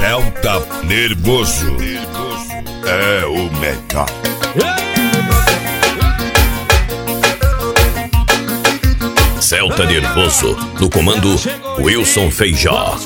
Celta Nervoso é o melhor. Celta Nervoso, no comando Wilson Feijó.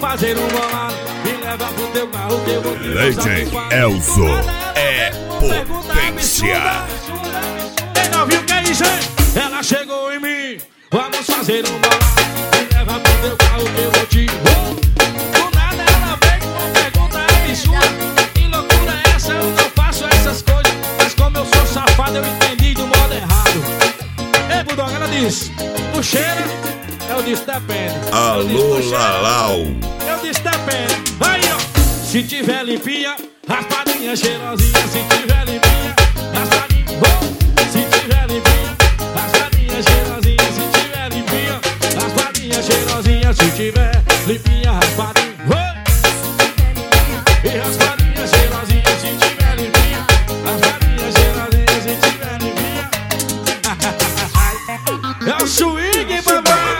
Legend Elzo é potência. Quem não viu que é isso? Ela chegou em mim. Vamos fazer um bolado. Me leva pro teu carro que eu vou te do nada ela vem com uma pergunta absurda. Que loucura é essa? Eu não faço essas coisas. Mas como eu sou safado, eu entendi do modo errado. Ei, Bulldog, ela disse: tu cheira? Eu disse: depende. Alô, Lalau. Eu disse: depende. Aí, ó. Se tiver limpinha, raspadinha, cheirosinha. Se tiver limpinha, raspadinha. Se tiver limpinha, raspadinha, cheirosinha. Se tiver limpinha, raspadinha, cheirosinha. Se tiver limpinha, raspadinha. E raspadinha, cheirosinha. Se tiver limpinha, raspadinha, cheirosinha. Se tiver limpinha. É o swing, papai.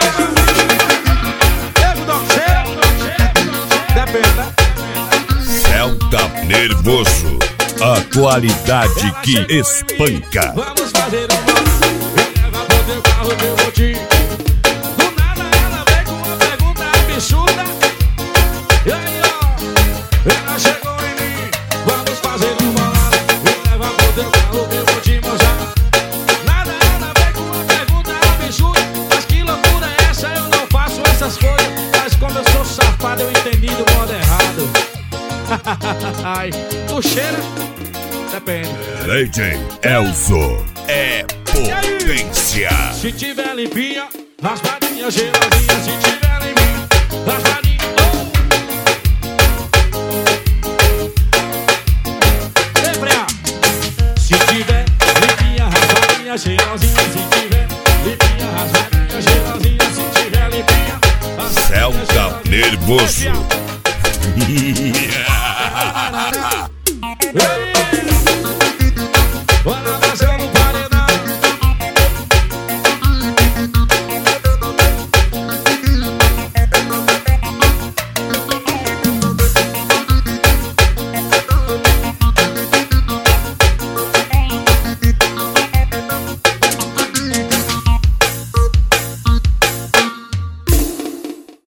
Eu dou cheiro. Depende, né? Celta Nervoso, a qualidade que espanca. Vamos fazer um bolado. Me leva pro teu carro que eu vou te do nada ela vem com uma pergunta absurda. E aí, ó, ela chegou em mim. Vamos fazer um bolado. Me leva pro teu carro que eu vou te mostrar. Nada ela vem com uma pergunta absurda. Mas que loucura é essa? Eu não faço essas coisas. Mas como eu sou safado, eu entendi do modo errado. Ai, tu cheira? Depende. Legend Elzo é potência. Se tiver limpinha, raspadinha, cheirosinha. Se tiver limpinha, raspadinha. Ei, Freia. Se tiver limpinha, raspadinha, cheirosinha. Se tiver limpinha, raspadinha, cheirosinha. Se tiver limpinha, raspadinha, Celta Nervoso